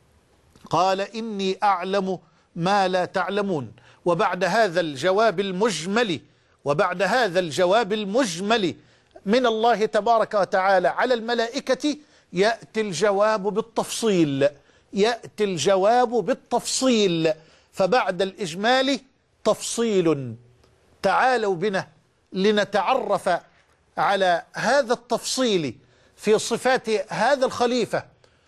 قال إني أعلم ما لا تعلمون. وبعد هذا الجواب المجمل وبعد هذا الجواب المجمل من الله تبارك وتعالى على الملائكة يأتي الجواب بالتفصيل، يأتي الجواب بالتفصيل. فبعد الإجمال تفصيل. تعالوا بنا لنتعرف على هذا التفصيل في صفات هذا الخليفة،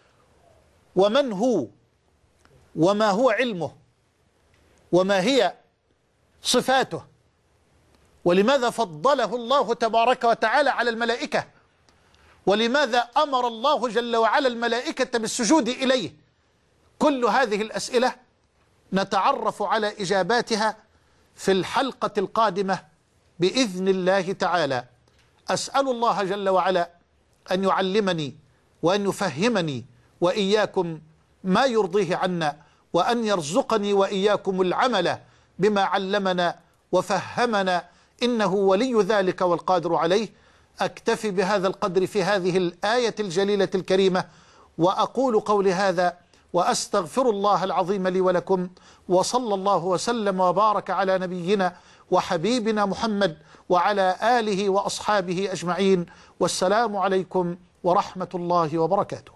ومن هو، وما هو علمه، وما هي صفاته، ولماذا فضله الله تبارك وتعالى على الملائكة؟ ولماذا أمر الله جل وعلا الملائكة بالسجود إليه؟ كل هذه الأسئلة نتعرف على إجاباتها في الحلقة القادمة بإذن الله تعالى. أسأل الله جل وعلا أن يعلمني وأن يفهمني وإياكم ما يرضيه عنا، وأن يرزقني وإياكم العمل بما علمنا وفهمنا، إنه ولي ذلك والقادر عليه. أكتفي بهذا القدر في هذه الآية الجليلة الكريمة، وأقول قولي هذا وأستغفر الله العظيم لي ولكم، وصلى الله وسلم وبارك على نبينا وحبيبنا محمد وعلى آله وأصحابه أجمعين، والسلام عليكم ورحمة الله وبركاته.